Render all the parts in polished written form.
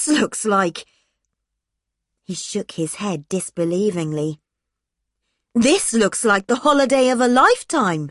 this looks like... He shook his head disbelievingly. This looks like the holiday of a lifetime.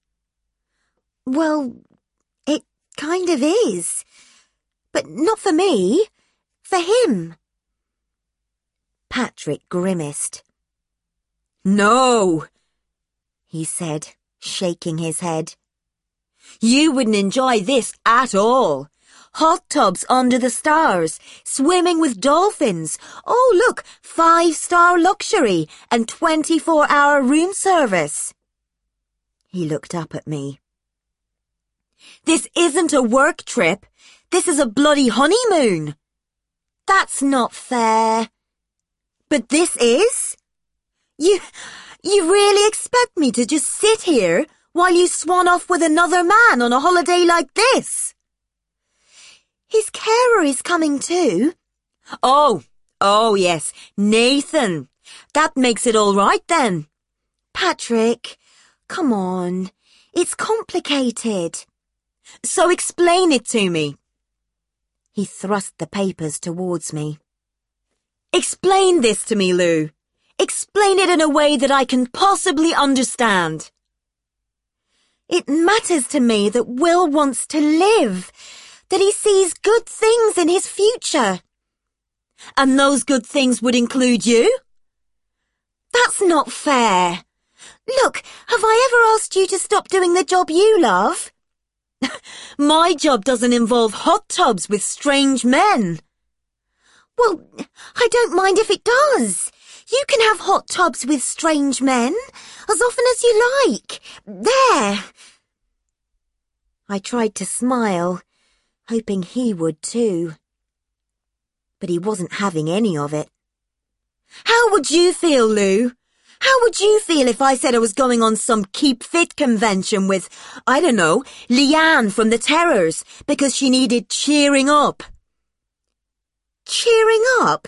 Well, it kind of is. But not for me. For him. Patrick grimaced. No, he said, shaking his head. You wouldn't enjoy this at all. Hot tubs under the stars, swimming with dolphins. Oh, look, 5-star luxury and 24-hour room service. He looked up at me. This isn't a work trip. This is a bloody honeymoon. That's not fair. But this is? You really expect me to just sit here while you swan off with another man on a holiday like this? His carer is coming too. Oh, yes, Nathan. That makes it all right then. Patrick, come on. It's complicated. So explain it to me. He thrust the papers towards me. Explain this to me, Lou. Explain it in a way that I can possibly understand. It matters to me that Will wants to live, that he sees good things in his future. And those good things would include you? That's not fair. Look, have I ever asked you to stop doing the job you love? My job doesn't involve hot tubs with strange men. Well, I don't mind if it does. You can have hot tubs with strange men, as often as you like. There. I tried to smile, hoping he would too. But he wasn't having any of it. How would you feel, Lou? How would you feel if I said I was going on some Keep Fit convention with, I don't know, Leanne from the Terrors, because she needed cheering up? Cheering up?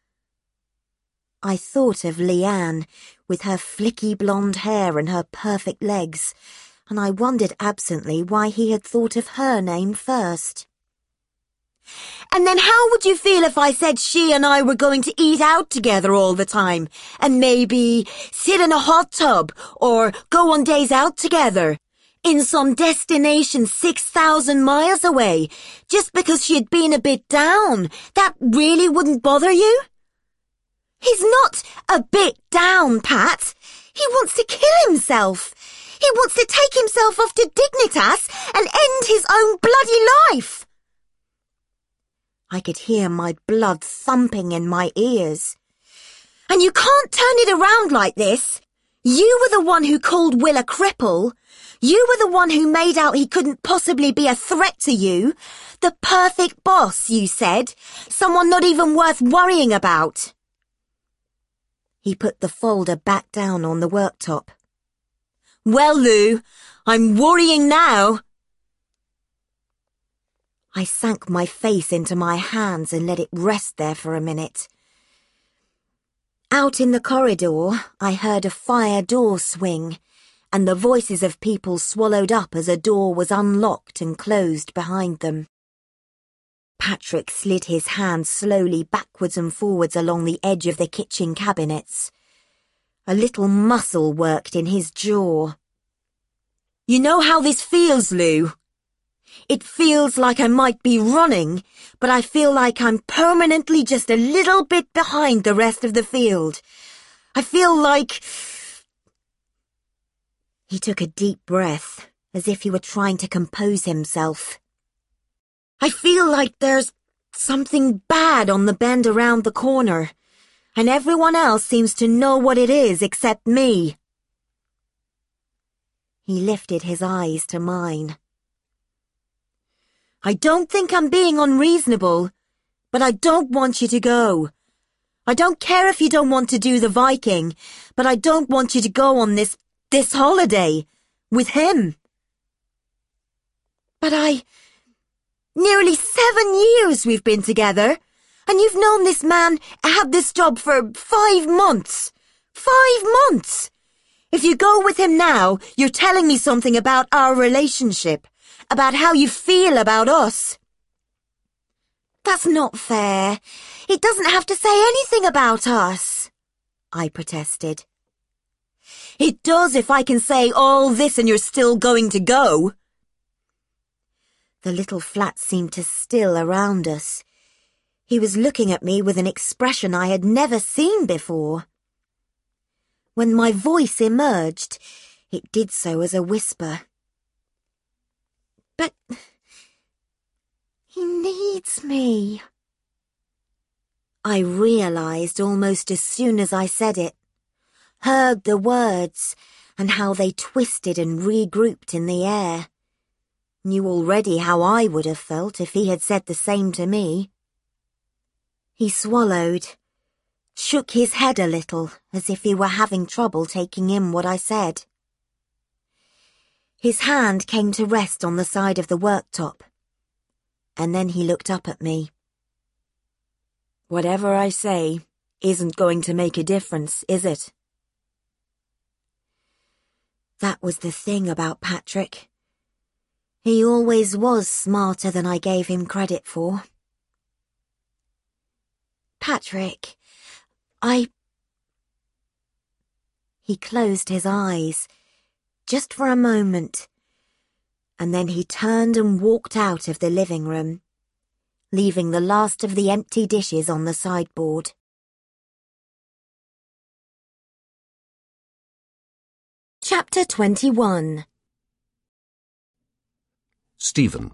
I thought of Leanne, with her flicky blonde hair and her perfect legs, and I wondered absently why he had thought of her name first. And then how would you feel if I said she and I were going to eat out together all the time, and maybe sit in a hot tub, or go on days out together, in some destination 6,000 miles away, just because she had been a bit down? That really wouldn't bother you? He's not a bit down, Pat. He wants to kill himself. He wants to take himself off to Dignitas and end his own bloody life. I could hear my blood thumping in my ears. And you can't turn it around like this. You were the one who called Will a cripple. You were the one who made out he couldn't possibly be a threat to you. The perfect boss, you said. Someone not even worth worrying about. He put the folder back down on the worktop. Well, Lou, I'm worrying now. I sank my face into my hands and let it rest there for a minute. Out in the corridor, I heard a fire door swing, and the voices of people swallowed up as a door was unlocked and closed behind them. Patrick slid his hand slowly backwards and forwards along the edge of the kitchen cabinets. A little muscle worked in his jaw. You know how this feels, Lou? It feels like I might be running, but I feel like I'm permanently just a little bit behind the rest of the field. I feel like... He took a deep breath, as if he were trying to compose himself. I feel like there's something bad on the bend around the corner, and everyone else seems to know what it is except me. He lifted his eyes to mine. I don't think I'm being unreasonable, but I don't want you to go. I don't care if you don't want to do the Viking, but I don't want you to go on this holiday with him. But nearly 7 years we've been together, and you've known this man had this job for 5 months. 5 months! If you go with him now, you're telling me something about our relationship, about how you feel about us. That's not fair. It doesn't have to say anything about us, I protested. It does if I can say all this and you're still going to go. The little flat seemed to still around us. He was looking at me with an expression I had never seen before. When my voice emerged, it did so as a whisper. But he needs me. I realised almost as soon as I said it, heard the words and how they twisted and regrouped in the air. Knew already how I would have felt if he had said the same to me. He swallowed, shook his head a little as if he were having trouble taking in what I said. His hand came to rest on the side of the worktop, and then he looked up at me. Whatever I say isn't going to make a difference, is it? That was the thing about Patrick. He always was smarter than I gave him credit for. Patrick, He closed his eyes, just for a moment, and then he turned and walked out of the living room, leaving the last of the empty dishes on the sideboard. Chapter 21. Stephen.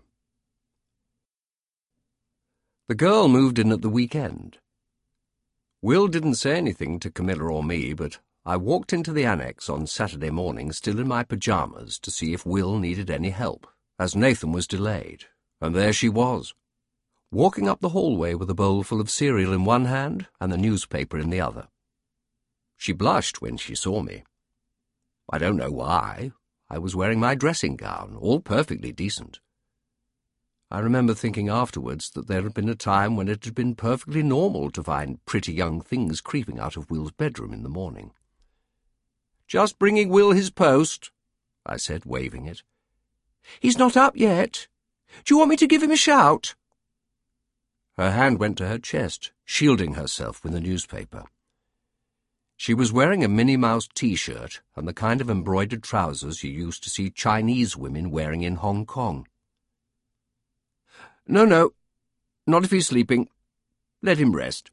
The girl moved in at the weekend. Will didn't say anything to Camilla or me, but I walked into the annex on Saturday morning still in my pyjamas to see if Will needed any help, as Nathan was delayed, and there she was, walking up the hallway with a bowl full of cereal in one hand and the newspaper in the other. She blushed when she saw me. I don't know why. I was wearing my dressing gown, all perfectly decent. I remember thinking afterwards that there had been a time when it had been perfectly normal to find pretty young things creeping out of Will's bedroom in the morning. "Just bringing Will his post," I said, waving it. "He's not up yet. Do you want me to give him a shout?" Her hand went to her chest, shielding herself with the newspaper. She was wearing a Minnie Mouse T-shirt and the kind of embroidered trousers you used to see Chinese women wearing in Hong Kong. No, not if he's sleeping. Let him rest."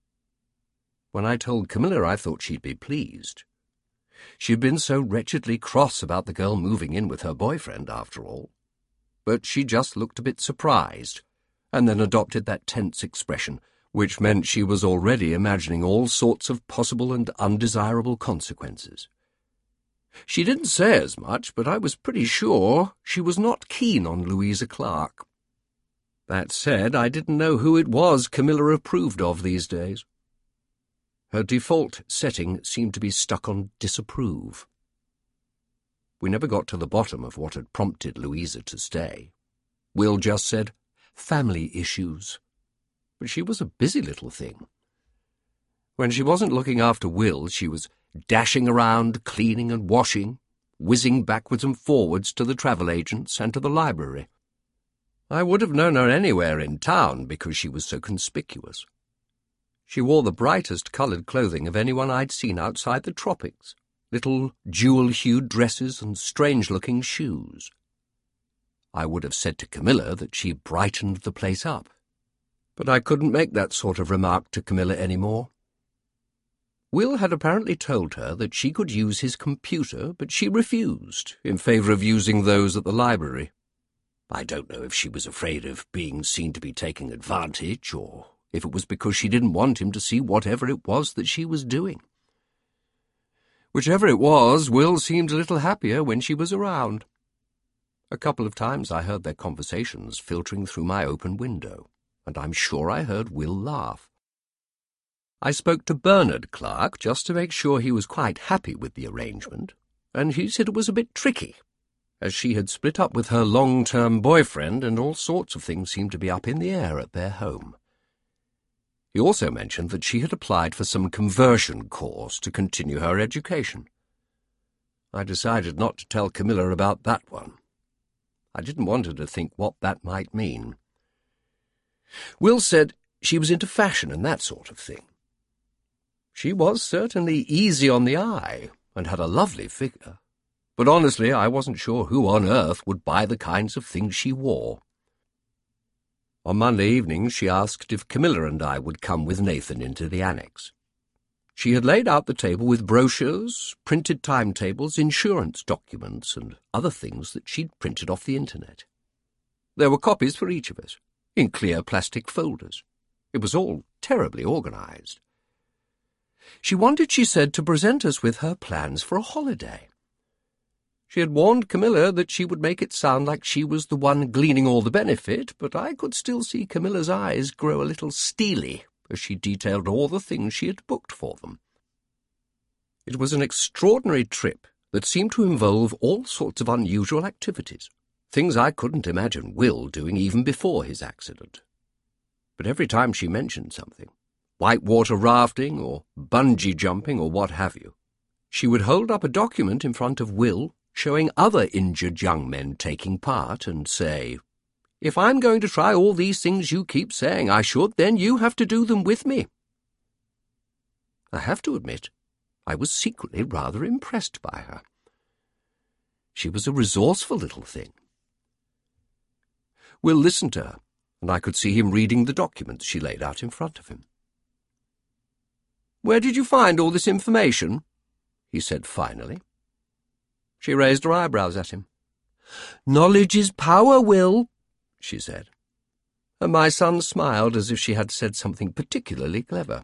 When I told Camilla, I thought she'd be pleased. She'd been so wretchedly cross about the girl moving in with her boyfriend, after all. But she just looked a bit surprised, and then adopted that tense expression, which meant she was already imagining all sorts of possible and undesirable consequences. She didn't say as much, but I was pretty sure she was not keen on Louisa Clark. That said, I didn't know who it was Camilla approved of these days. Her default setting seemed to be stuck on disapprove. We never got to the bottom of what had prompted Louisa to stay. Will just said, "Family issues." But she was a busy little thing. When she wasn't looking after Will, she was dashing around, cleaning and washing, whizzing backwards and forwards to the travel agents and to the library. I would have known her anywhere in town because she was so conspicuous. She wore the brightest coloured clothing of anyone I'd seen outside the tropics, little jewel-hued dresses and strange-looking shoes. I would have said to Camilla that she brightened the place up, but I couldn't make that sort of remark to Camilla anymore. Will had apparently told her that she could use his computer, but she refused, in favour of using those at the library. I don't know if she was afraid of being seen to be taking advantage, or if it was because she didn't want him to see whatever it was that she was doing. Whichever it was, Will seemed a little happier when she was around. A couple of times I heard their conversations filtering through my open window, and I'm sure I heard Will laugh. I spoke to Bernard Clark just to make sure he was quite happy with the arrangement, and he said it was a bit tricky, as she had split up with her long-term boyfriend and all sorts of things seemed to be up in the air at their home. He also mentioned that she had applied for some conversion course to continue her education. I decided not to tell Camilla about that one. I didn't want her to think what that might mean. Will said she was into fashion and that sort of thing. She was certainly easy on the eye and had a lovely figure, but honestly I wasn't sure who on earth would buy the kinds of things she wore. On Monday evening she asked if Camilla and I would come with Nathan into the annex. She had laid out the table with brochures, printed timetables, insurance documents, and other things that she'd printed off the internet. There were copies for each of us, in clear plastic folders. It was all terribly organized. She wanted, she said, to present us with her plans for a holiday. She had warned Camilla that she would make it sound like she was the one gleaning all the benefit, but I could still see Camilla's eyes grow a little steely as she detailed all the things she had booked for them. It was an extraordinary trip that seemed to involve all sorts of unusual activities, things I couldn't imagine Will doing even before his accident. But every time she mentioned something, whitewater rafting or bungee jumping or what have you, she would hold up a document in front of Will showing other injured young men taking part and say, "If I'm going to try all these things you keep saying I should, then you have to do them with me." I have to admit, I was secretly rather impressed by her. She was a resourceful little thing. Will listened to her, and I could see him reading the documents she laid out in front of him. "Where did you find all this information?" he said finally. She raised her eyebrows at him. "Knowledge is power, Will," she said, and my son smiled as if she had said something particularly clever.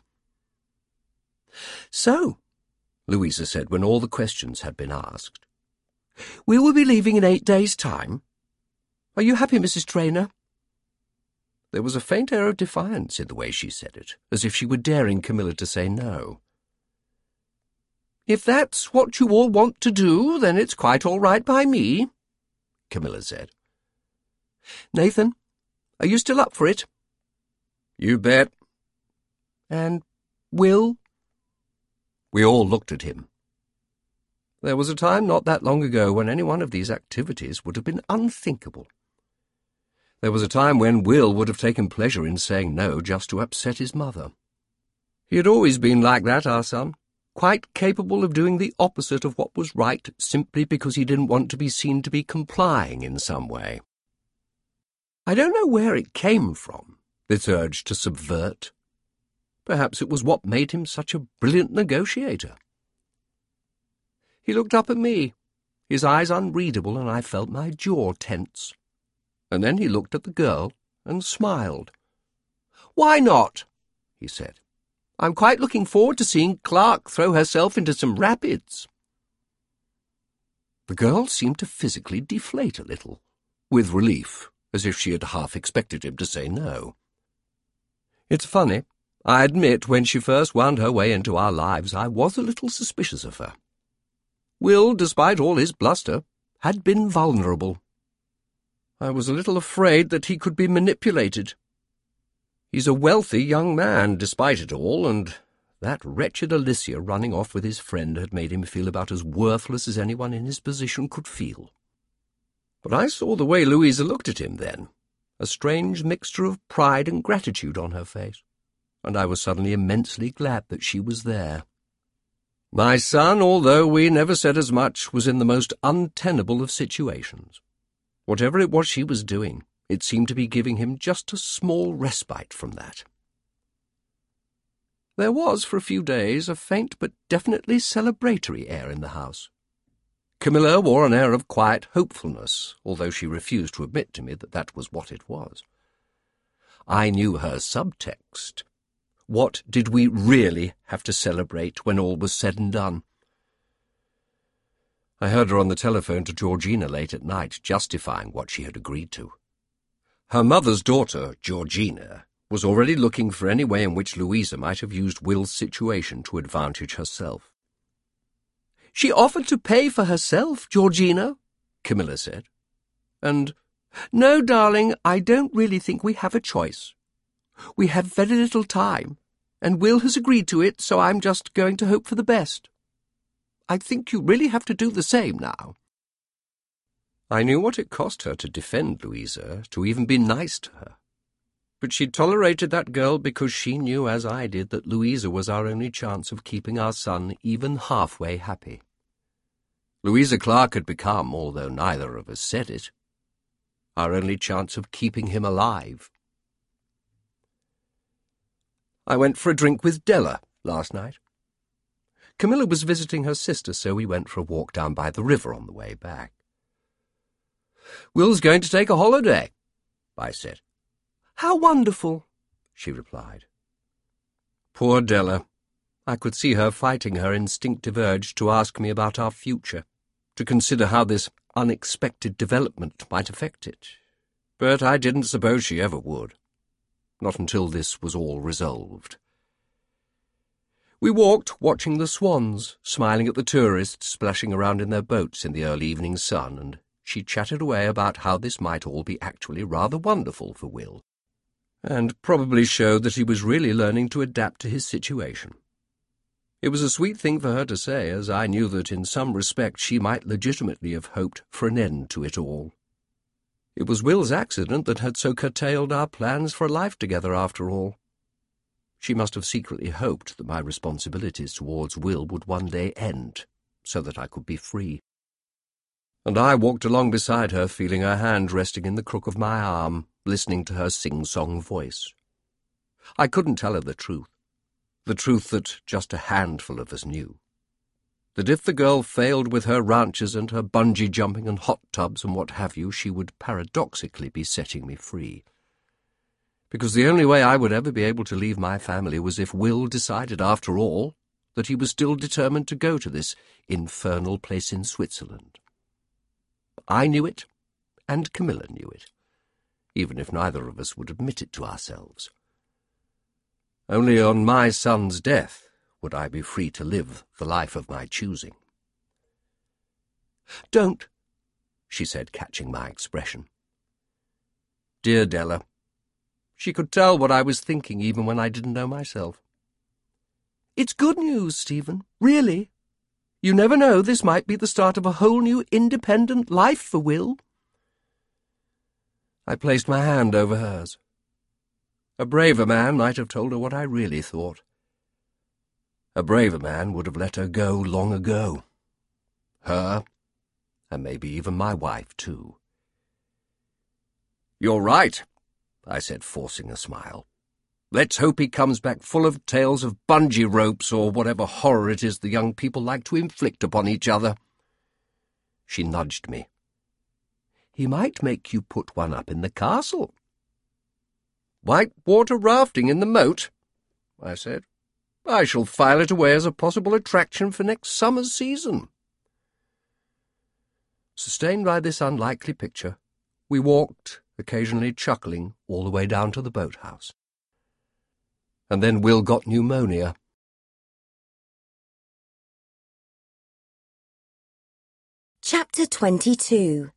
"So," Louisa said when all the questions had been asked, "we will be leaving in 8 days' time. Are you happy, Mrs. Traynor?" There was a faint air of defiance in the way she said it, as if she were daring Camilla to say no. "If that's what you all want to do, then it's quite all right by me," Camilla said. "Nathan, are you still up for it?" "You bet." "And Will?" We all looked at him. There was a time not that long ago when any one of these activities would have been unthinkable. There was a time when Will would have taken pleasure in saying no just to upset his mother. He had always been like that, our son, quite capable of doing the opposite of what was right simply because he didn't want to be seen to be complying in some way. I don't know where it came from, this urge to subvert. Perhaps it was what made him such a brilliant negotiator. He looked up at me, his eyes unreadable, and I felt my jaw tense. And then he looked at the girl and smiled. "Why not?" he said. "I'm quite looking forward to seeing Clark throw herself into some rapids." The girl seemed to physically deflate a little, with relief, as if she had half expected him to say no. It's funny, I admit when she first wound her way into our lives I was a little suspicious of her. Will, despite all his bluster, had been vulnerable. I was a little afraid that he could be manipulated. He's a wealthy young man, despite it all, and that wretched Alicia running off with his friend had made him feel about as worthless as anyone in his position could feel. But I saw the way Louisa looked at him then, a strange mixture of pride and gratitude on her face, and I was suddenly immensely glad that she was there. My son, although we never said as much, was in the most untenable of situations. Whatever it was she was doing, it seemed to be giving him just a small respite from that. There was, for a few days, a faint but definitely celebratory air in the house. Camilla wore an air of quiet hopefulness, although she refused to admit to me that that was what it was. I knew her subtext. What did we really have to celebrate when all was said and done? I heard her on the telephone to Georgina late at night, justifying what she had agreed to. Her mother's daughter, Georgina, was already looking for any way in which Louisa might have used Will's situation to advantage herself. "She offered to pay for herself, Georgina," Camilla said. And, "No, darling, I don't really think we have a choice. We have very little time, and Will has agreed to it, so I'm just going to hope for the best. I think you really have to do the same now." I knew what it cost her to defend Louisa, to even be nice to her. But she tolerated that girl because she knew, as I did, that Louisa was our only chance of keeping our son even halfway happy. Louisa Clark had become, although neither of us said it, our only chance of keeping him alive. I went for a drink with Della last night. Camilla was visiting her sister, so we went for a walk down by the river on the way back. "Will's going to take a holiday," I said. "How wonderful," she replied. Poor Della. I could see her fighting her instinctive urge to ask me about our future, to consider how this unexpected development might affect it. But I didn't suppose she ever would. Not until this was all resolved. We walked, watching the swans, smiling at the tourists splashing around in their boats in the early evening sun, and she chatted away about how this might all be actually rather wonderful for Will, and probably showed that he was really learning to adapt to his situation. It was a sweet thing for her to say, as I knew that in some respects she might legitimately have hoped for an end to it all. It was Will's accident that had so curtailed our plans for a life together after all. She must have secretly hoped that my responsibilities towards Will would one day end, so that I could be free. And I walked along beside her, feeling her hand resting in the crook of my arm, listening to her sing-song voice. I couldn't tell her the truth that just a handful of us knew. That if the girl failed with her ranches and her bungee jumping and hot tubs and what have you, she would paradoxically be setting me free. Because the only way I would ever be able to leave my family was if Will decided, after all, that he was still determined to go to this infernal place in Switzerland. I knew it, and Camilla knew it, even if neither of us would admit it to ourselves. Only on my son's death would I be free to live the life of my choosing. "Don't," she said, catching my expression. Dear Della. She could tell what I was thinking even when I didn't know myself. "It's good news, Stephen, really. You never know, this might be the start of a whole new independent life for Will." I placed my hand over hers. A braver man might have told her what I really thought. A braver man would have let her go long ago. Her, and maybe even my wife, too. "You're right," I said, forcing a smile. "Let's hope he comes back full of tales of bungee ropes or whatever horror it is the young people like to inflict upon each other." She nudged me. "He might make you put one up in the castle." "White water rafting in the moat," I said. "I shall file it away as a possible attraction for next summer's season." Sustained by this unlikely picture, we walked, occasionally chuckling, all the way down to the boathouse. And then Will got pneumonia. Chapter 22.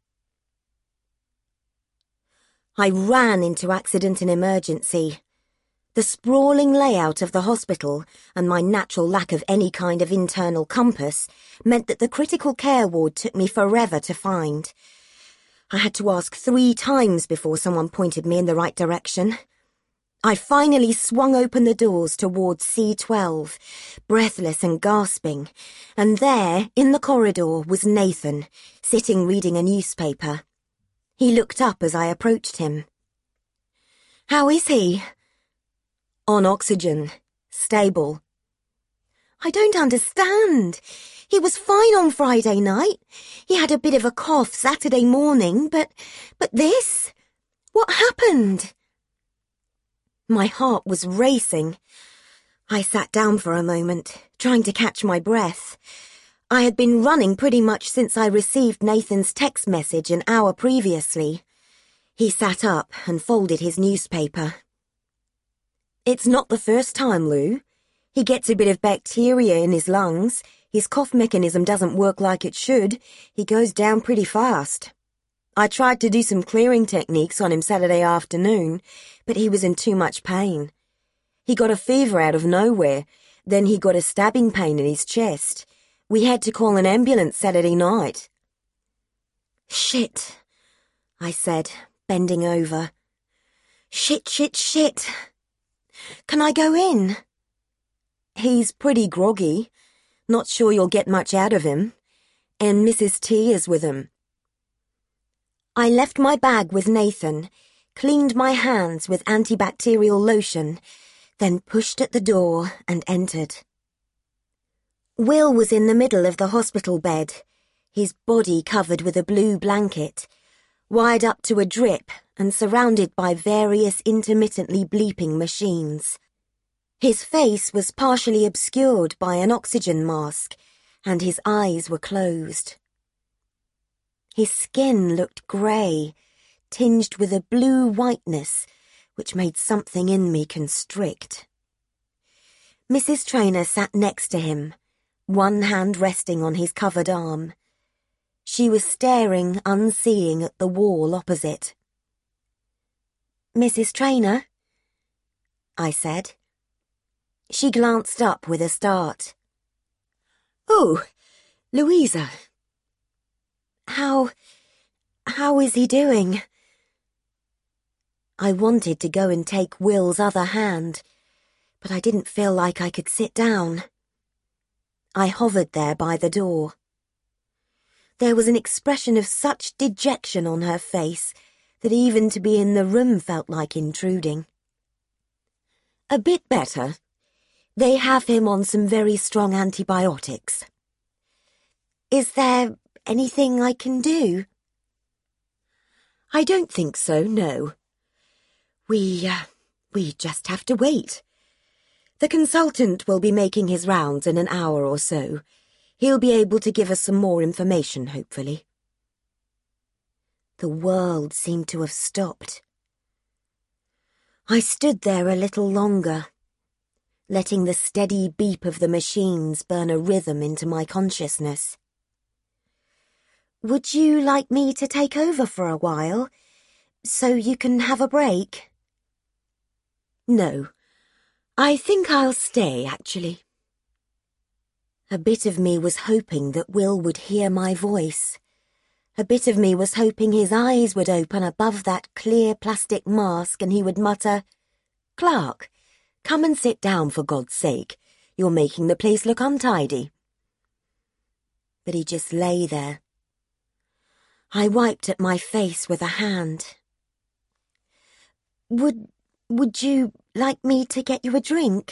I ran into accident and emergency. The sprawling layout of the hospital and my natural lack of any kind of internal compass meant that the critical care ward took me forever to find. I had to ask 3 times before someone pointed me in the right direction. I finally swung open the doors towards C12, breathless and gasping, and there, in the corridor, was Nathan, sitting reading a newspaper. He looked up as I approached him. "How is he?" "On oxygen. Stable." "I don't understand. He was fine on Friday night. He had a bit of a cough Saturday morning, but this? What happened?" My heart was racing. I sat down for a moment, trying to catch my breath. I had been running pretty much since I received Nathan's text message an hour previously. He sat up and folded his newspaper. "It's not the first time, Lou. He gets a bit of bacteria in his lungs. His cough mechanism doesn't work like it should. He goes down pretty fast. I tried to do some clearing techniques on him Saturday afternoon, but he was in too much pain. He got a fever out of nowhere, then he got a stabbing pain in his chest. We had to call an ambulance Saturday night." "Shit," I said, bending over. Shit. Can I go in? He's pretty groggy. Not sure you'll get much out of him. And Mrs. T is with him. I left my bag with Nathan, cleaned my hands with antibacterial lotion, then pushed at the door and entered. Will was in the middle of the hospital bed, his body covered with a blue blanket, wired up to a drip and surrounded by various intermittently bleeping machines. His face was partially obscured by an oxygen mask, and his eyes were closed. His skin looked grey, tinged with a blue whiteness, which made something in me constrict. Mrs. Traynor sat next to him, one hand resting on his covered arm. She was staring unseeing at the wall opposite. "Mrs. Traynor?" I said. She glanced up with a start. "Oh, Louisa. How is he doing?" I wanted to go and take Will's other hand, but I didn't feel like I could sit down. I hovered there by the door. There was an expression of such dejection on her face that even to be in the room felt like intruding. "A bit better. They have him on some very strong antibiotics." "Is there anything I can do?" "I don't think so, no. We just have to wait. The consultant will be making his rounds in an hour or so. He'll be able to give us some more information, hopefully." The world seemed to have stopped. I stood there a little longer, letting the steady beep of the machines burn a rhythm into my consciousness. "Would you like me to take over for a while, so you can have a break?" "No, I think I'll stay, actually." A bit of me was hoping that Will would hear my voice. A bit of me was hoping his eyes would open above that clear plastic mask and he would mutter, "Clark, come and sit down for God's sake. You're making the place look untidy." But he just lay there. I wiped at my face with a hand. Would you like me to get you a drink?"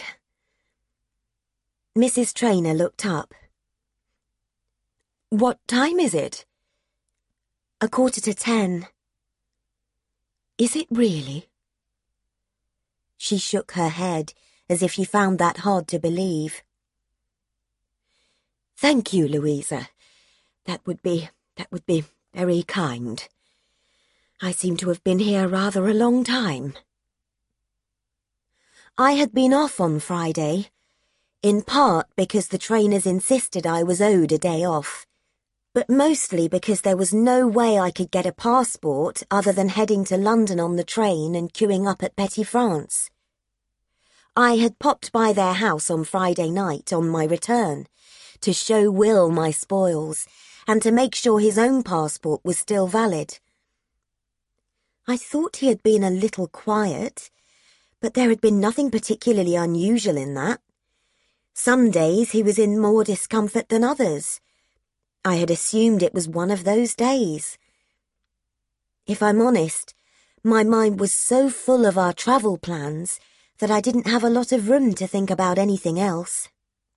Mrs. Traynor looked up. "What time is it?" 10:15. "Is it really?" She shook her head as if she found that hard to believe. "Thank you, Louisa. That would be very kind. I seem to have been here rather a long time." I had been off on Friday, in part because the trainers insisted I was owed a day off, but mostly because there was no way I could get a passport other than heading to London on the train and queuing up at Petit France. I had popped by their house on Friday night on my return to show Will my spoils and to make sure his own passport was still valid. I thought he had been a little quiet, but there had been nothing particularly unusual in that. Some days he was in more discomfort than others. I had assumed it was one of those days. If I'm honest, my mind was so full of our travel plans that I didn't have a lot of room to think about anything else.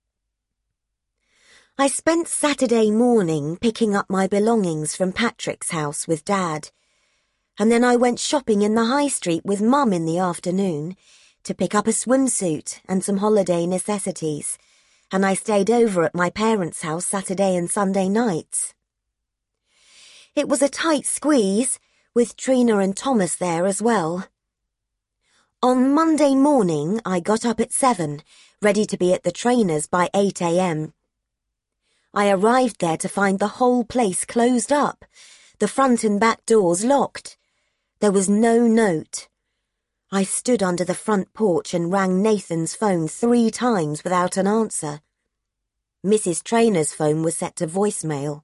I spent Saturday morning picking up my belongings from Patrick's house with Dad, and then I went shopping in the high street with Mum in the afternoon to pick up a swimsuit and some holiday necessities, and I stayed over at my parents' house Saturday and Sunday nights. It was a tight squeeze, with Trina and Thomas there as well. On Monday morning, I got up at 7, ready to be at the trainers by 8 a.m. I arrived there to find the whole place closed up, the front and back doors locked. There was no note. I stood under the front porch and rang Nathan's phone 3 times without an answer. Mrs. Traynor's phone was set to voicemail.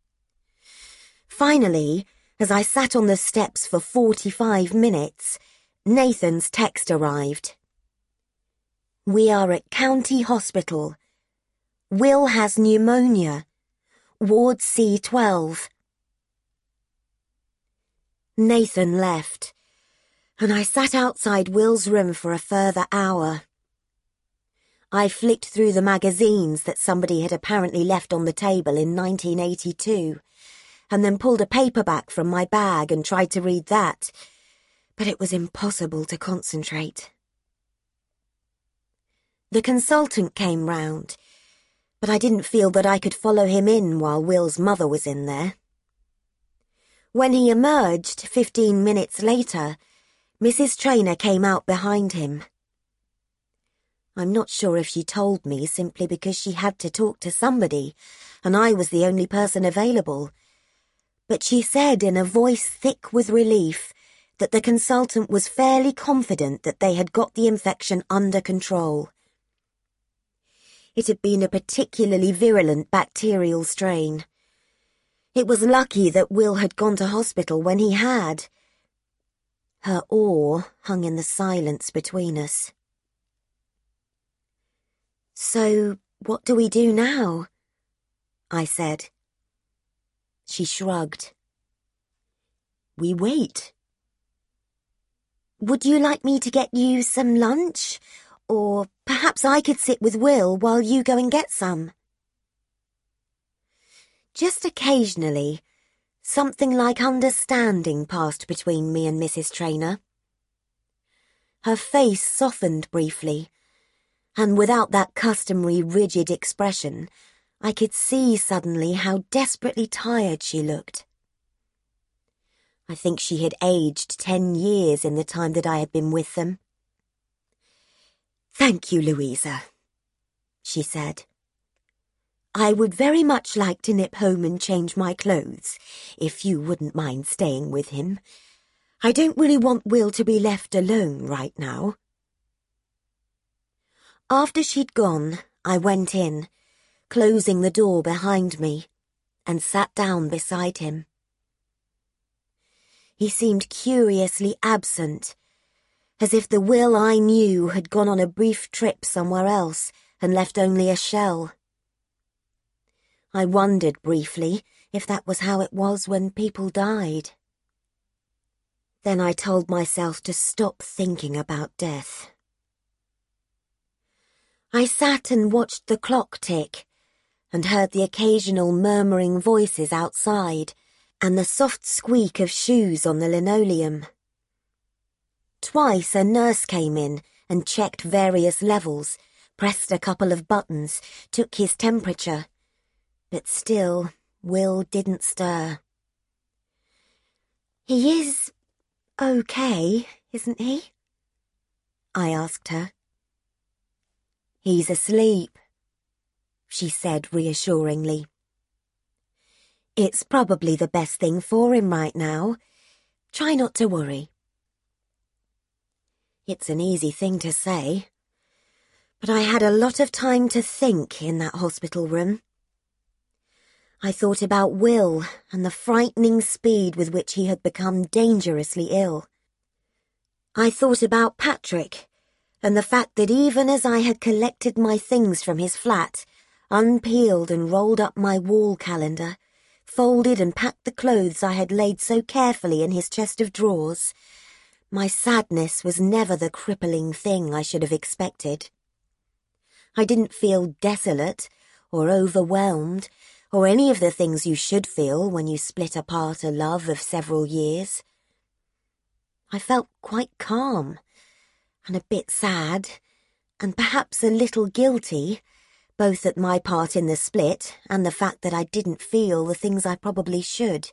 Finally, as I sat on the steps for 45 minutes, Nathan's text arrived. "We are at County Hospital. Will has pneumonia. Ward C12. Nathan left, and I sat outside Will's room for a further hour. I flicked through the magazines that somebody had apparently left on the table in 1982, and then pulled a paperback from my bag and tried to read that, but it was impossible to concentrate. The consultant came round, but I didn't feel that I could follow him in while Will's mother was in there. When he emerged 15 minutes later, Mrs. Traynor came out behind him. I'm not sure if she told me simply because she had to talk to somebody, and I was the only person available. But she said in a voice thick with relief that the consultant was fairly confident that they had got the infection under control. It had been a particularly virulent bacterial strain. It was lucky that Will had gone to hospital when he had. Her awe hung in the silence between us. "So, what do we do now?" I said. She shrugged. "We wait." "Would you like me to get you some lunch? Or perhaps I could sit with Will while you go and get some?" Just occasionally, something like understanding passed between me and Mrs. Traynor. Her face softened briefly, and without that customary rigid expression, I could see suddenly how desperately tired she looked. I think she had aged 10 years in the time that I had been with them. "Thank you, Louisa," she said. "I would very much like to nip home and change my clothes, if you wouldn't mind staying with him. I don't really want Will to be left alone right now." After she'd gone, I went in, closing the door behind me, and sat down beside him. He seemed curiously absent, as if the Will I knew had gone on a brief trip somewhere else and left only a shell. I wondered briefly if that was how it was when people died. Then I told myself to stop thinking about death. I sat and watched the clock tick, and heard the occasional murmuring voices outside and the soft squeak of shoes on the linoleum. Twice a nurse came in and checked various levels, pressed a couple of buttons, took his temperature, but still Will didn't stir. "He is okay, isn't he?" I asked her. "He's asleep," she said reassuringly. "It's probably the best thing for him right now. Try not to worry." It's an easy thing to say, but I had a lot of time to think in that hospital room. I thought about Will and the frightening speed with which he had become dangerously ill. I thought about Patrick and the fact that even as I had collected my things from his flat, unpeeled and rolled up my wall calendar, folded and packed the clothes I had laid so carefully in his chest of drawers, my sadness was never the crippling thing I should have expected. I didn't feel desolate or overwhelmed or any of the things you should feel when you split apart a love of several years. I felt quite calm and a bit sad and perhaps a little guilty, both at my part in the split and the fact that I didn't feel the things I probably should.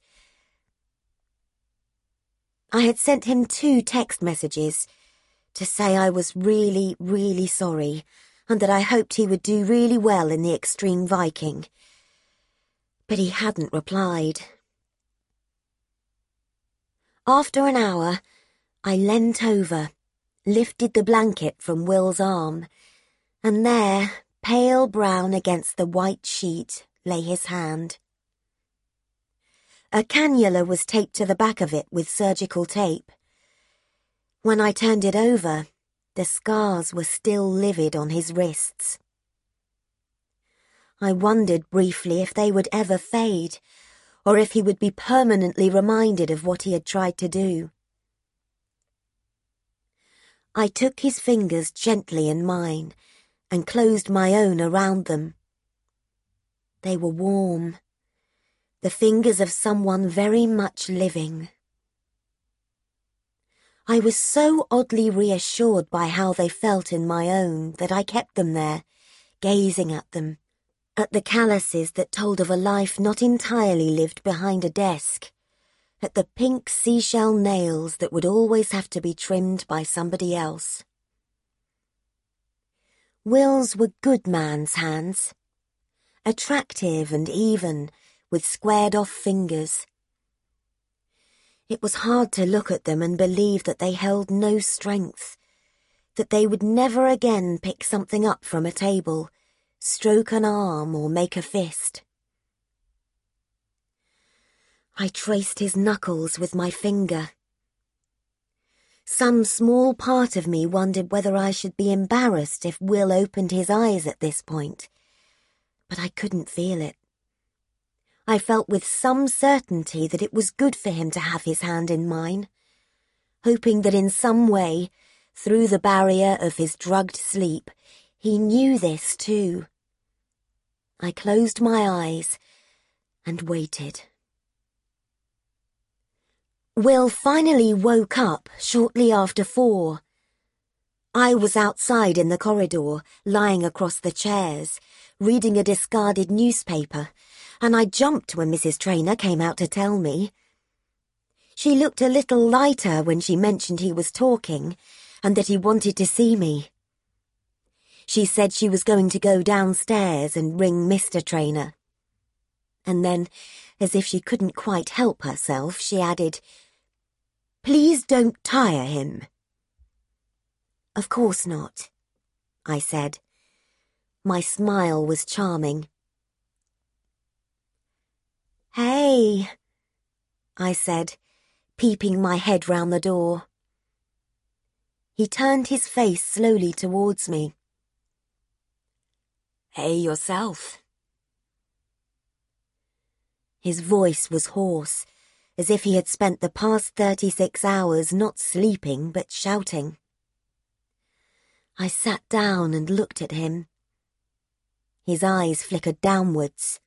I had sent him 2 text messages to say I was really, really sorry and that I hoped he would do really well in the Extreme Viking. But he hadn't replied. After an hour, I leant over, lifted the blanket from Will's arm, and there, pale brown against the white sheet, lay his hand. A cannula was taped to the back of it with surgical tape. When I turned it over, the scars were still livid on his wrists. I wondered briefly if they would ever fade, or if he would be permanently reminded of what he had tried to do. I took his fingers gently in mine and closed my own around them. They were warm, the fingers of someone very much living. I was so oddly reassured by how they felt in my own that I kept them there, gazing at them, at the calluses that told of a life not entirely lived behind a desk, at the pink seashell nails that would always have to be trimmed by somebody else. Will's were good man's hands, attractive and even, with squared-off fingers. It was hard to look at them and believe that they held no strength, that they would never again pick something up from a table, stroke an arm or make a fist. I traced his knuckles with my finger. Some small part of me wondered whether I should be embarrassed if Will opened his eyes at this point, but I couldn't feel it. I felt with some certainty that it was good for him to have his hand in mine, hoping that in some way, through the barrier of his drugged sleep, he knew this too. I closed my eyes and waited. Will finally woke up shortly after 4. I was outside in the corridor, lying across the chairs, reading a discarded newspaper, and I jumped when Mrs. Traynor came out to tell me. She looked a little lighter when she mentioned he was talking and that he wanted to see me. She said she was going to go downstairs and ring Mr. Traynor. And then, as if she couldn't quite help herself, she added, "Please don't tire him." "Of course not," I said. My smile was charming. "Hey," I said, peeping my head round the door. He turned his face slowly towards me. "Hey yourself." His voice was hoarse, as if he had spent the past 36 hours not sleeping but shouting. I sat down and looked at him. His eyes flickered downwards.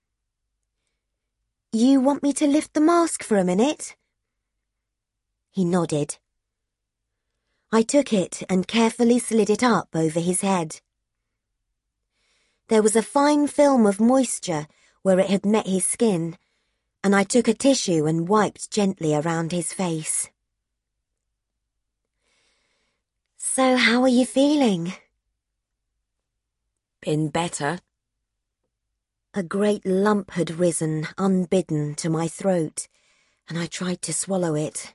"You want me to lift the mask for a minute?" He nodded. I took it and carefully slid it up over his head. There was a fine film of moisture where it had met his skin, and I took a tissue and wiped gently around his face. "So how are you feeling?" "Been better." A great lump had risen, unbidden, to my throat, and I tried to swallow it.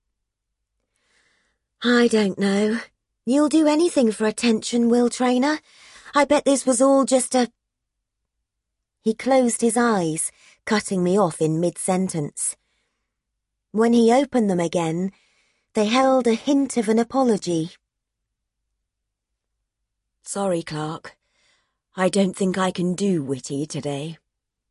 "I don't know. You'll do anything for attention, Will Traynor. I bet this was all just a—" He closed his eyes, cutting me off in mid-sentence. When he opened them again, they held a hint of an apology. "Sorry, Clark. I don't think I can do witty today."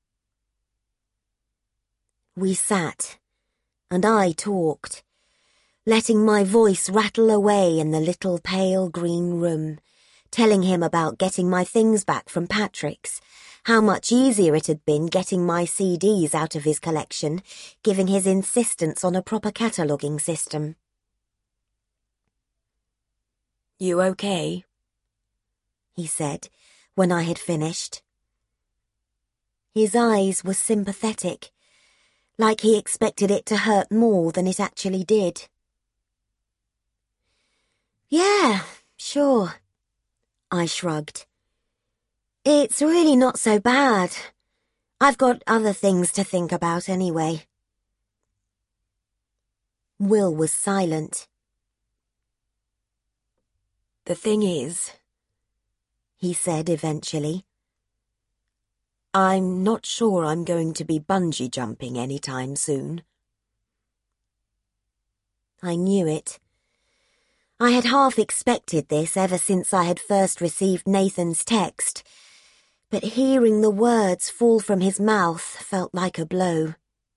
We sat, and I talked, letting my voice rattle away in the little pale green room, telling him about getting my things back from Patrick's, how much easier it had been getting my CDs out of his collection, given his insistence on a proper cataloguing system. "You okay?" he said, when I had finished. His eyes were sympathetic, like he expected it to hurt more than it actually did. "Yeah, sure," I shrugged. "It's really not so bad. I've got other things to think about anyway." Will was silent. "The thing is," he said eventually, "I'm not sure I'm going to be bungee jumping anytime soon." I knew it. I had half expected this ever since I had first received Nathan's text, but hearing the words fall from his mouth felt like a blow.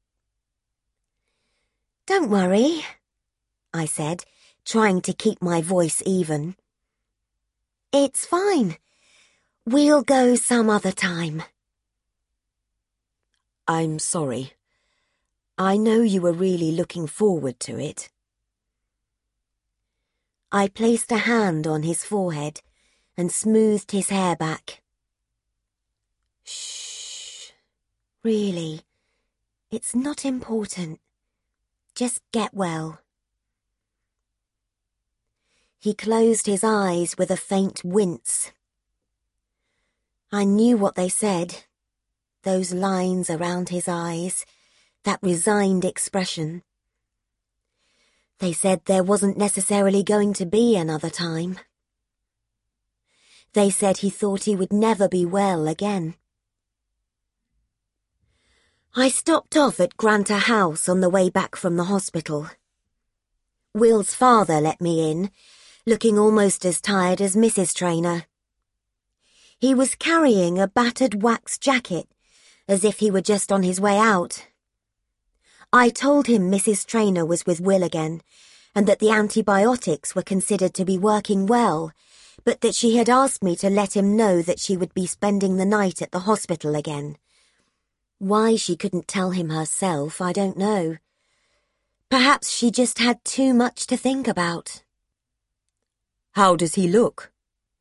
"Don't worry," I said, trying to keep my voice even. "It's fine. We'll go some other time." "I'm sorry. I know you were really looking forward to it." I placed a hand on his forehead and smoothed his hair back. "Shh. Really, it's not important. Just get well." He closed his eyes with a faint wince. I knew what they said, those lines around his eyes, that resigned expression. They said there wasn't necessarily going to be another time. They said he thought he would never be well again. I stopped off at Granta House on the way back from the hospital. Will's father let me in, looking almost as tired as Mrs. Traynor. He was carrying a battered wax jacket, as if he were just on his way out. I told him Mrs. Traynor was with Will again, and that the antibiotics were considered to be working well, but that she had asked me to let him know that she would be spending the night at the hospital again. Why she couldn't tell him herself, I don't know. Perhaps she just had too much to think about. "How does he look?"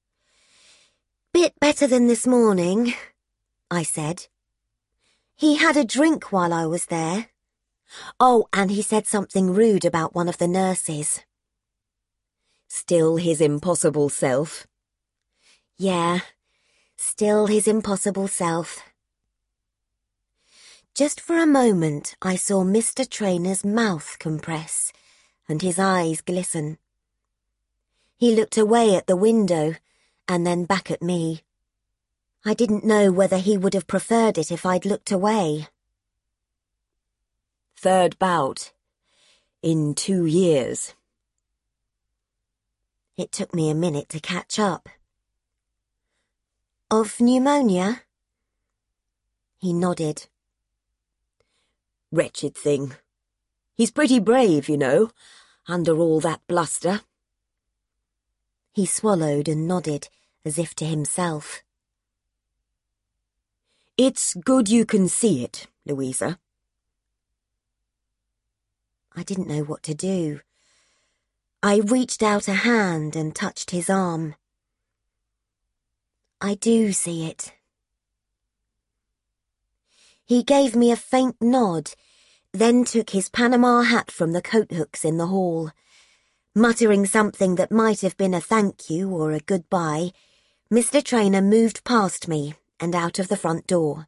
"Bit better than this morning," I said. "He had a drink while I was there. Oh, and he said something rude about one of the nurses." "Still his impossible self?" "Yeah, still his impossible self." Just for a moment I saw Mr. Traynor's mouth compress and his eyes glisten. He looked away at the window and then back at me. I didn't know whether he would have preferred it if I'd looked away. "Third bout. In 2 years." It took me a minute to catch up. "Of pneumonia?" He nodded. "Wretched thing. He's pretty brave, you know, under all that bluster." He swallowed and nodded, as if to himself. "It's good you can see it, Louisa." I didn't know what to do. I reached out a hand and touched his arm. "I do see it." He gave me a faint nod, then took his Panama hat from the coat hooks in the hall. Muttering something that might have been a thank you or a goodbye, Mr. Traynor moved past me and out of the front door.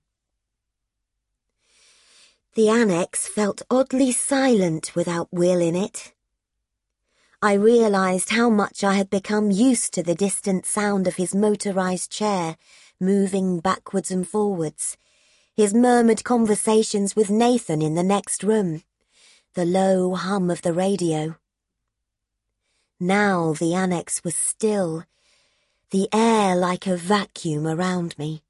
The annex felt oddly silent without Will in it. I realised how much I had become used to the distant sound of his motorised chair moving backwards and forwards, his murmured conversations with Nathan in the next room, the low hum of the radio. Now the annex was still, the air like a vacuum around me.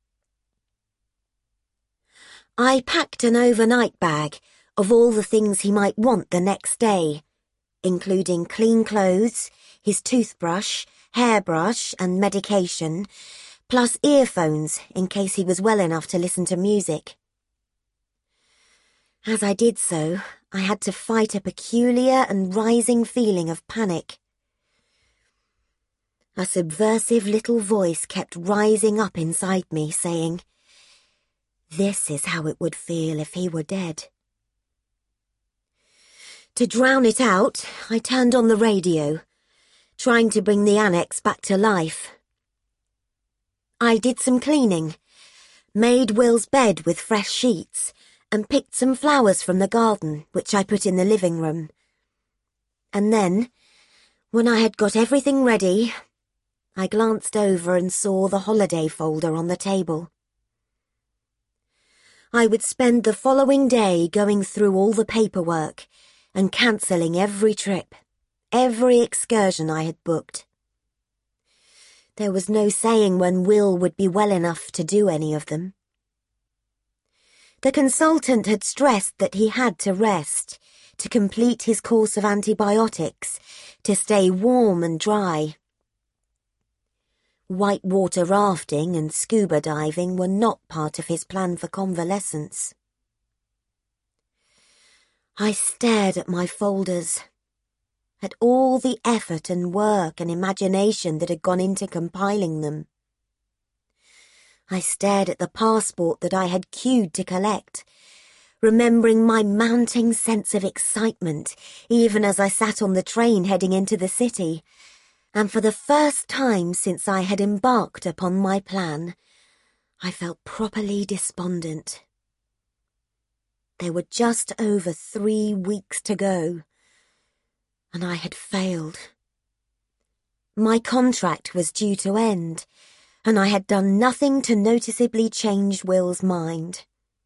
I packed an overnight bag of all the things he might want the next day, including clean clothes, his toothbrush, hairbrush and medication, plus earphones in case he was well enough to listen to music. As I did so, I had to fight a peculiar and rising feeling of panic. A subversive little voice kept rising up inside me, saying, "This is how it would feel if he were dead." To drown it out, I turned on the radio, trying to bring the annex back to life. I did some cleaning, made Will's bed with fresh sheets, and picked some flowers from the garden, which I put in the living room. And then, when I had got everything ready, I glanced over and saw the holiday folder on the table. I would spend the following day going through all the paperwork and cancelling every trip, every excursion I had booked. There was no saying when Will would be well enough to do any of them. The consultant had stressed that he had to rest, to complete his course of antibiotics, to stay warm and dry. Whitewater rafting and scuba diving were not part of his plan for convalescence. I stared at my folders, at all the effort and work and imagination that had gone into compiling them. I stared at the passport that I had queued to collect, remembering my mounting sense of excitement even as I sat on the train heading into the city, and for the first time since I had embarked upon my plan, I felt properly despondent. There were just over 3 weeks to go, and I had failed. My contract was due to end, and I had done nothing to noticeably change Will's mind.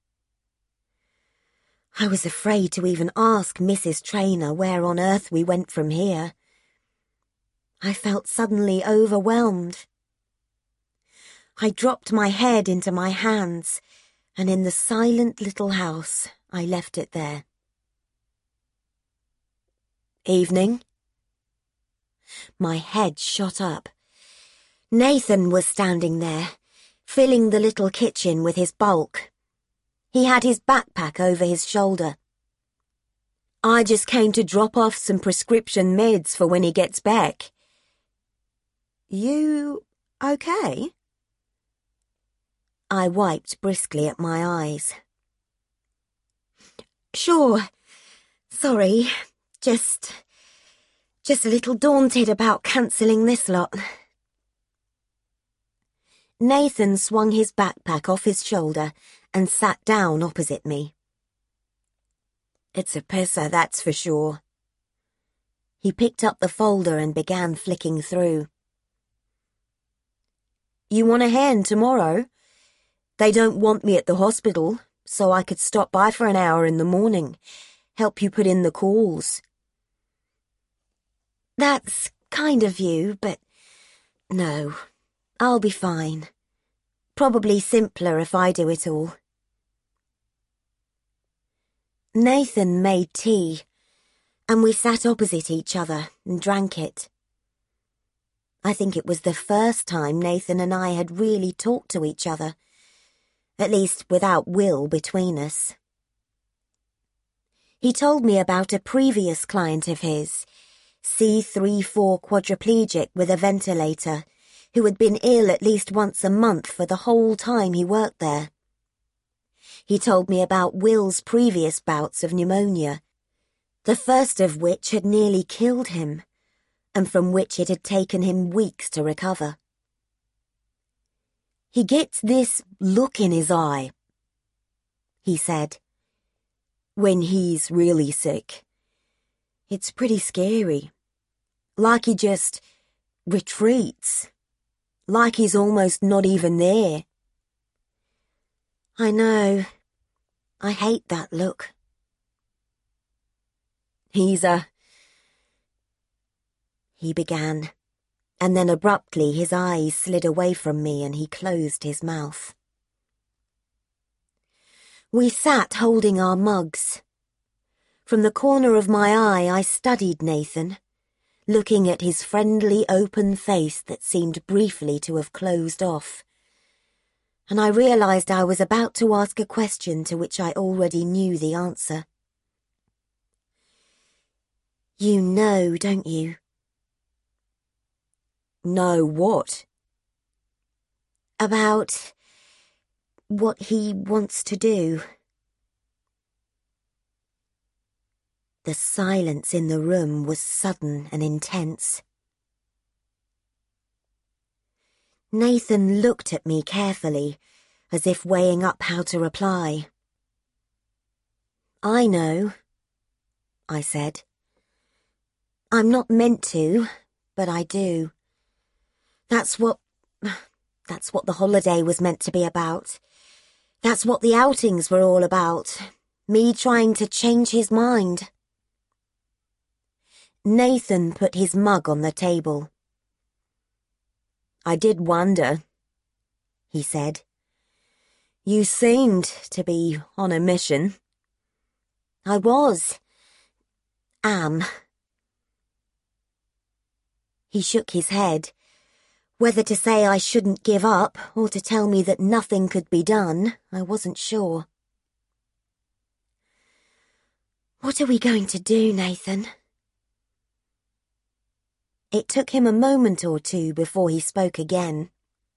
I was afraid to even ask Mrs. Traynor where on earth we went from here. I felt suddenly overwhelmed. I dropped my head into my hands, and in the silent little house, I left it there. Evening. My head shot up. Nathan was standing there, filling the little kitchen with his bulk. He had his backpack over his shoulder. I just came to drop off some prescription meds for when he gets back. You okay? I wiped briskly at my eyes. Sure. Sorry. Just a little daunted about cancelling this lot. Nathan swung his backpack off his shoulder and sat down opposite me. It's a pisser, that's for sure. He picked up the folder and began flicking through. You want a hand tomorrow? They don't want me at the hospital, so I could stop by for an hour in the morning, help you put in the calls. That's kind of you, but no, I'll be fine. Probably simpler if I do it all. Nathan made tea, and we sat opposite each other and drank it. I think it was the first time Nathan and I had really talked to each other, at least without Will between us. He told me about a previous client of his, C34 quadriplegic with a ventilator, who had been ill at least once a month for the whole time he worked there. He told me about Will's previous bouts of pneumonia, the first of which had nearly killed him, and from which it had taken him weeks to recover. He gets this look in his eye, he said, when he's really sick. It's pretty scary. Like he just retreats. Like he's almost not even there. I know. I hate that look. He began, and then abruptly his eyes slid away from me and he closed his mouth. We sat holding our mugs. From the corner of my eye I studied Nathan, looking at his friendly open face that seemed briefly to have closed off. And I realised I was about to ask a question to which I already knew the answer. You know, don't you? Know what? About what he wants to do. The silence in the room was sudden and intense. Nathan looked at me carefully, as if weighing up how to reply. I know, I said. I'm not meant to, but I do. That's what the holiday was meant to be about. That's what the outings were all about. Me trying to change his mind. Nathan put his mug on the table. "I did wonder," he said. "You seemed to be on a mission." "I was. Am." He shook his head. Whether to say I shouldn't give up or to tell me that nothing could be done, I wasn't sure. "What are we going to do, Nathan?" It took him a moment or two before he spoke again.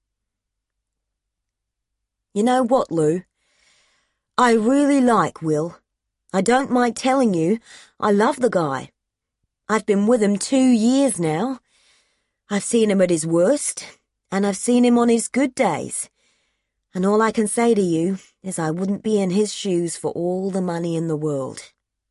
"You know what, Lou? I really like Will. I don't mind telling you, I love the guy. I've been with him 2 years now. I've seen him at his worst, and I've seen him on his good days. And all I can say to you is I wouldn't be in his shoes for all the money in the world."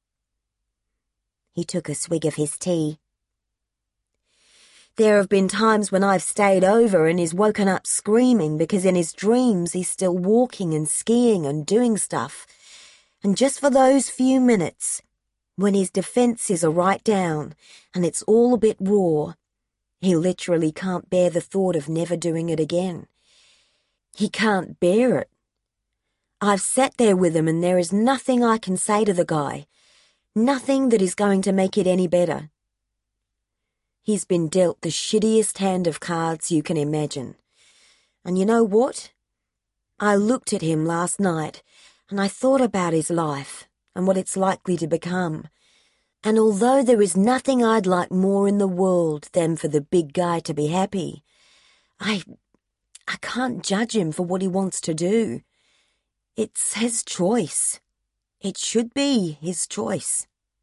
He took a swig of his tea. "There have been times when I've stayed over and he's woken up screaming because in his dreams he's still walking and skiing and doing stuff. And just for those few minutes, when his defenses are right down and it's all a bit raw, he literally can't bear the thought of never doing it again. He can't bear it. I've sat there with him and there is nothing I can say to the guy, nothing that is going to make it any better. He's been dealt the shittiest hand of cards you can imagine. And you know what? I looked at him last night and I thought about his life and what it's likely to become. And although there is nothing I'd like more in the world than for the big guy to be happy, I can't judge him for what he wants to do. It's his choice. It should be his choice."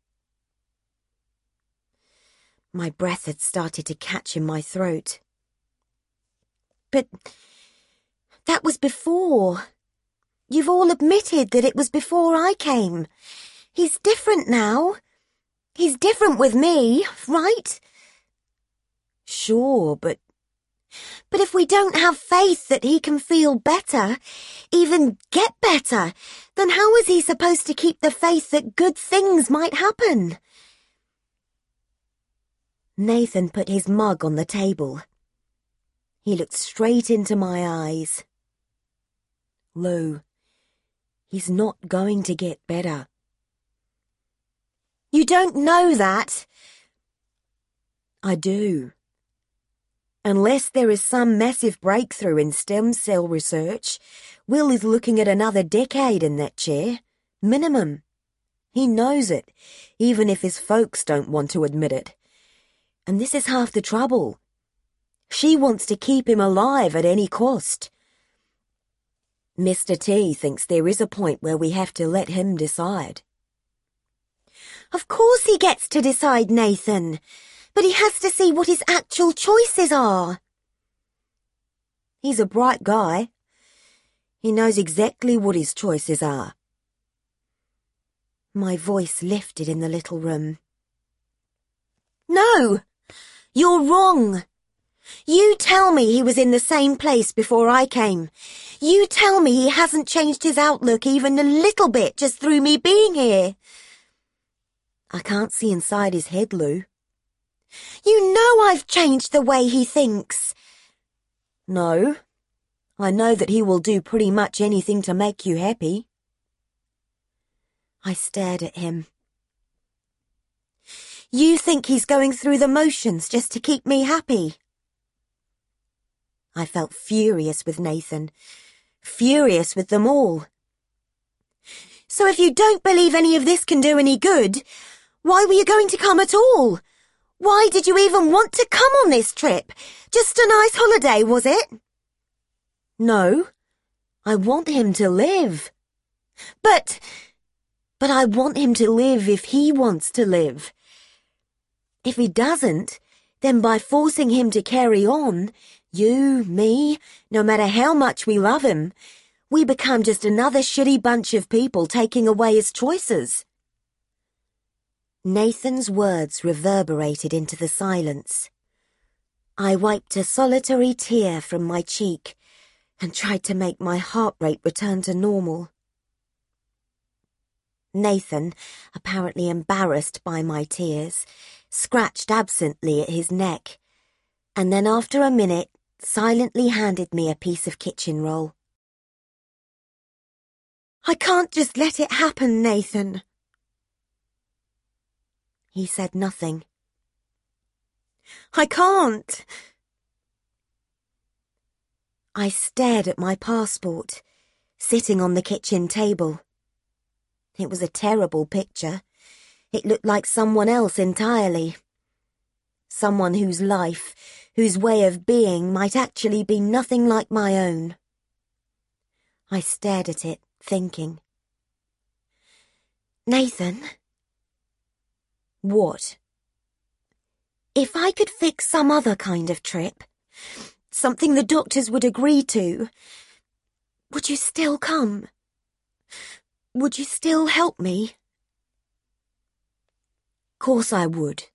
My breath had started to catch in my throat. "But that was before. You've all admitted that it was before I came. He's different now. He's different with me, right?" "Sure, but if we don't have faith that he can feel better, even get better, then how is he supposed to keep the faith that good things might happen?" Nathan put his mug on the table. He looked straight into my eyes. "Lou, he's not going to get better." "You don't know that." "I do. Unless there is some massive breakthrough in stem cell research, Will is looking at another decade in that chair. Minimum. He knows it, even if his folks don't want to admit it. And this is half the trouble. She wants to keep him alive at any cost. Mr. T thinks there is a point where we have to let him decide." "Of course he gets to decide, Nathan. But he has to see what his actual choices are." "He's a bright guy. He knows exactly what his choices are." My voice lifted in the little room. "No, you're wrong. You tell me he was in the same place before I came. You tell me he hasn't changed his outlook even a little bit just through me being here." "I can't see inside his head, Lou." "You know I've changed the way he thinks." "No, I know that he will do pretty much anything to make you happy." I stared at him. "You think he's going through the motions just to keep me happy?" I felt furious with Nathan, furious with them all. "So if you don't believe any of this can do any good, why were you going to come at all? Why did you even want to come on this trip? Just a nice holiday, was it?" "No, I want him to live." But I want him to live if he wants to live. If he doesn't, then by forcing him to carry on, you, me, no matter how much we love him, we become just another shitty bunch of people taking away his choices." Nathan's words reverberated into the silence. I wiped a solitary tear from my cheek and tried to make my heart rate return to normal. Nathan, apparently embarrassed by my tears, scratched absently at his neck, and then after a minute silently handed me a piece of kitchen roll. "I can't just let it happen, Nathan." He said nothing. "I can't." I stared at my passport, sitting on the kitchen table. It was a terrible picture. It looked like someone else entirely. Someone whose life, whose way of being might actually be nothing like my own. I stared at it, thinking. "Nathan." "What?" "If I could fix some other kind of trip, something the doctors would agree to, would you still come? Would you still help me?" "Course I would."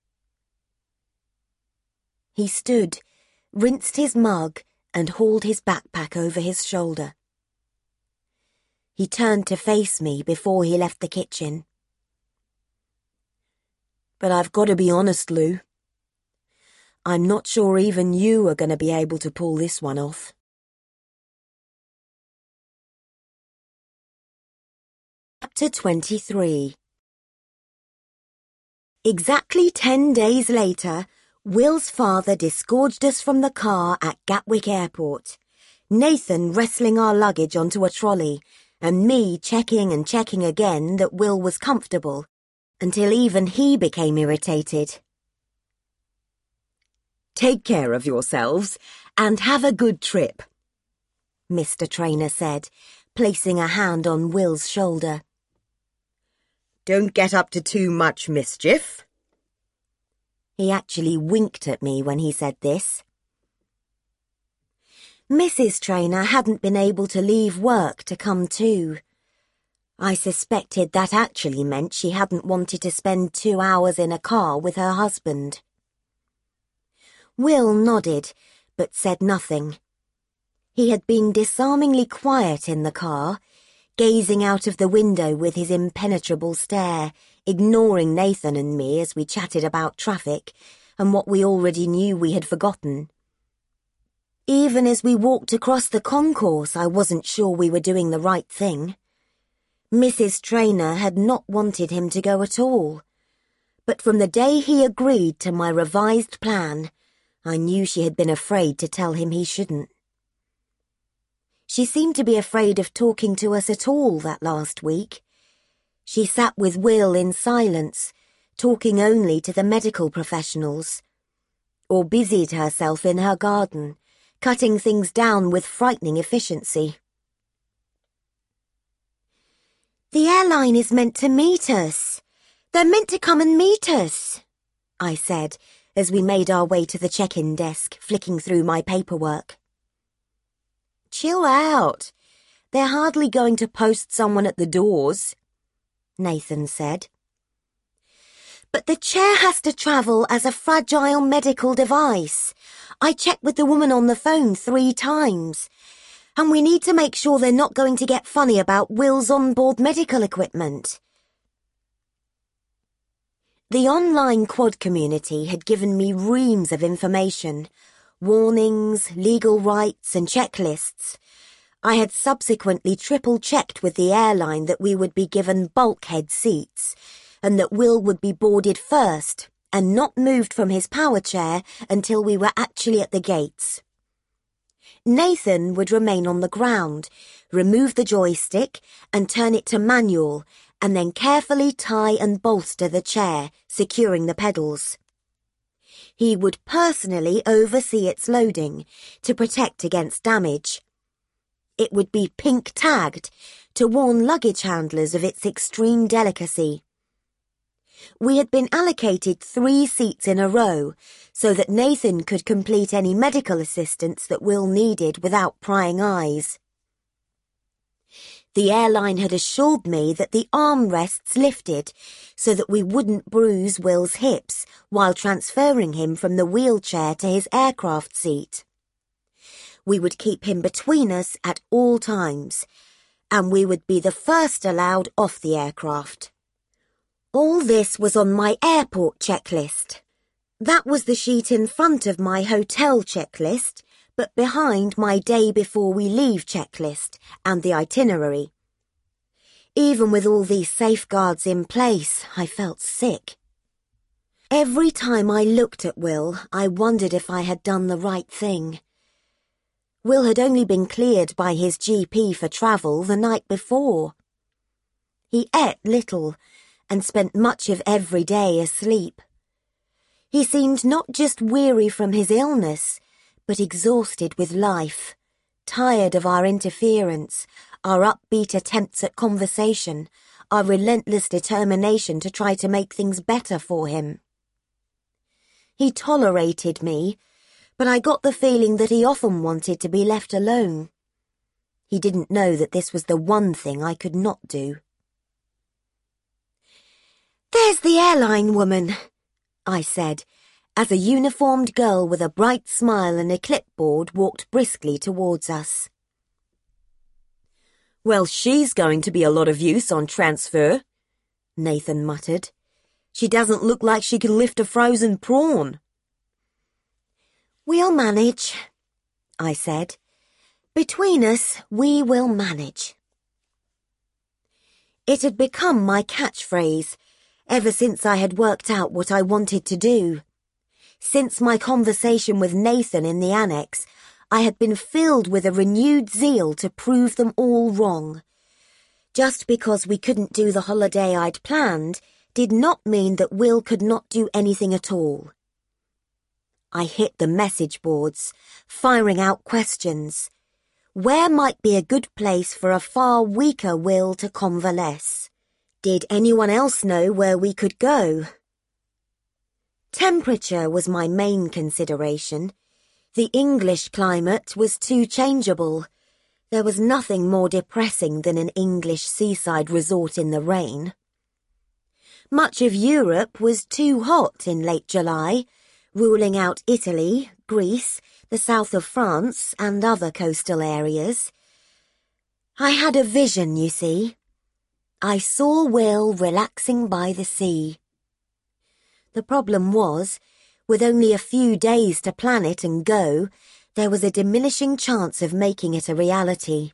He stood, rinsed his mug, and hauled his backpack over his shoulder. He turned to face me before he left the kitchen. "But I've got to be honest, Lou. I'm not sure even you are going to be able to pull this one off." Chapter 23. Exactly 10 days later, Will's father disgorged us from the car at Gatwick Airport, Nathan wrestling our luggage onto a trolley, and me checking and checking again that Will was comfortable, until even he became irritated. "Take care of yourselves, and have a good trip," Mr. Trainer said, placing a hand on Will's shoulder. "Don't get up to too much mischief." He actually winked at me when he said this. Mrs. Trainer hadn't been able to leave work to come too. I suspected that actually meant she hadn't wanted to spend 2 hours in a car with her husband. Will nodded, but said nothing. He had been disarmingly quiet in the car, gazing out of the window with his impenetrable stare, ignoring Nathan and me as we chatted about traffic and what we already knew we had forgotten. Even as we walked across the concourse, I wasn't sure we were doing the right thing. Mrs. Trainer had not wanted him to go at all, but from the day he agreed to my revised plan, I knew she had been afraid to tell him he shouldn't. She seemed to be afraid of talking to us at all that last week. She sat with Will in silence, talking only to the medical professionals, or busied herself in her garden, cutting things down with frightening efficiency. "The airline is meant to meet us. They're meant to come and meet us," I said, as we made our way to the check-in desk, flicking through my paperwork. "Chill out. They're hardly going to post someone at the doors," Nathan said. "But the chair has to travel as a fragile medical device. I checked with the woman on the phone 3 times. And we need to make sure they're not going to get funny about Will's onboard medical equipment." The online quad community had given me reams of information, warnings, legal rights, and checklists. I had subsequently triple-checked with the airline that we would be given bulkhead seats, and that Will would be boarded first and not moved from his power chair until we were actually at the gates. Nathan would remain on the ground, remove the joystick and turn it to manual, and then carefully tie and bolster the chair, securing the pedals. He would personally oversee its loading to protect against damage. It would be pink-tagged to warn luggage handlers of its extreme delicacy. We had been allocated 3 seats in a row so that Nathan could complete any medical assistance that Will needed without prying eyes. The airline had assured me that the armrests lifted so that we wouldn't bruise Will's hips while transferring him from the wheelchair to his aircraft seat. We would keep him between us at all times, and we would be the first allowed off the aircraft. All this was on my airport checklist. That was the sheet in front of my hotel checklist, but behind my day before we leave checklist and the itinerary. Even with all these safeguards in place, I felt sick. Every time I looked at Will, I wondered if I had done the right thing. Will had only been cleared by his GP for travel the night before. He ate little and spent much of every day asleep. He seemed not just weary from his illness, but exhausted with life, tired of our interference, our upbeat attempts at conversation, our relentless determination to try to make things better for him. He tolerated me, but I got the feeling that he often wanted to be left alone. He didn't know that this was the one thing I could not do. "There's the airline woman," I said, as a uniformed girl with a bright smile and a clipboard walked briskly towards us. "Well, she's going to be a lot of use on transfer," Nathan muttered. "She doesn't look like she can lift a frozen prawn." "We'll manage," I said. "Between us, we will manage." It had become my catchphrase ever since I had worked out what I wanted to do. Since my conversation with Nathan in the annex, I had been filled with a renewed zeal to prove them all wrong. Just because we couldn't do the holiday I'd planned did not mean that Will could not do anything at all. I hit the message boards, firing out questions. Where might be a good place for a far weaker Will to convalesce? Did anyone else know where we could go? Temperature was my main consideration. The English climate was too changeable. There was nothing more depressing than an English seaside resort in the rain. Much of Europe was too hot in late July, ruling out Italy, Greece, the south of France, and other coastal areas. I had a vision, you see. I saw Will relaxing by the sea. The problem was, with only a few days to plan it and go, there was a diminishing chance of making it a reality.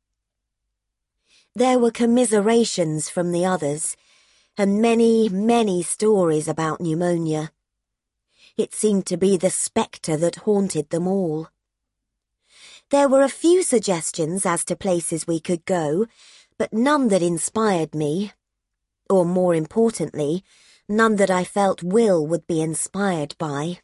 There were commiserations from the others, and many, many stories about pneumonia. It seemed to be the spectre that haunted them all. There were a few suggestions as to places we could go, but none that inspired me, or more importantly, none that I felt Will would be inspired by.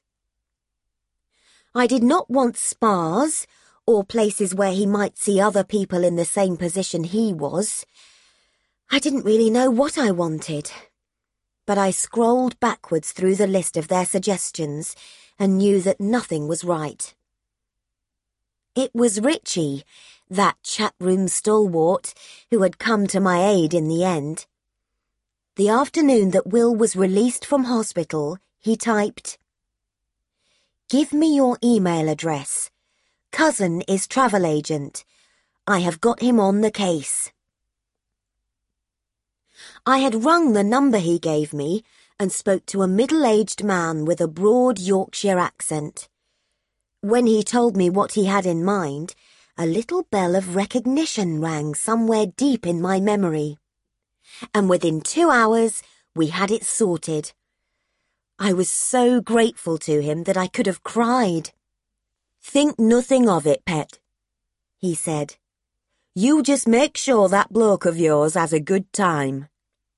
I did not want spas, or places where he might see other people in the same position he was. I didn't really know what I wanted. But I scrolled backwards through the list of their suggestions and knew that nothing was right. It was Richie, that chatroom stalwart, who had come to my aid in the end. The afternoon that Will was released from hospital, he typed, "Give me your email address. Cousin is travel agent. I have got him on the case." I had rung the number he gave me and spoke to a middle-aged man with a broad Yorkshire accent. When he told me what he had in mind, a little bell of recognition rang somewhere deep in my memory. And within 2 hours, we had it sorted. I was so grateful to him that I could have cried. "Think nothing of it, pet," he said. "You just make sure that bloke of yours has a good time."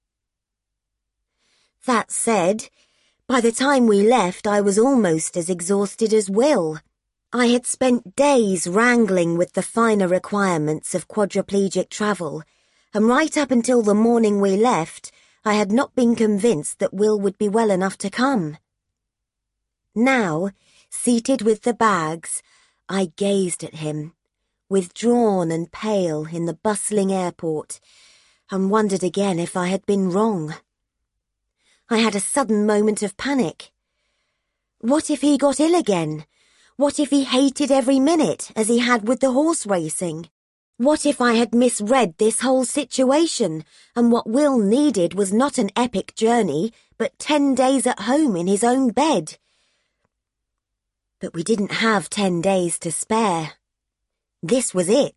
That said, by the time we left, I was almost as exhausted as Will. I had spent days wrangling with the finer requirements of quadriplegic travel, and right up until the morning we left, I had not been convinced that Will would be well enough to come. Now, seated with the bags, I gazed at him, withdrawn and pale in the bustling airport, and wondered again if I had been wrong. I had a sudden moment of panic. What if he got ill again? What if he hated every minute, as he had with the horse racing? What if I had misread this whole situation, and what Will needed was not an epic journey, but 10 days at home in his own bed? But we didn't have 10 days to spare. This was it.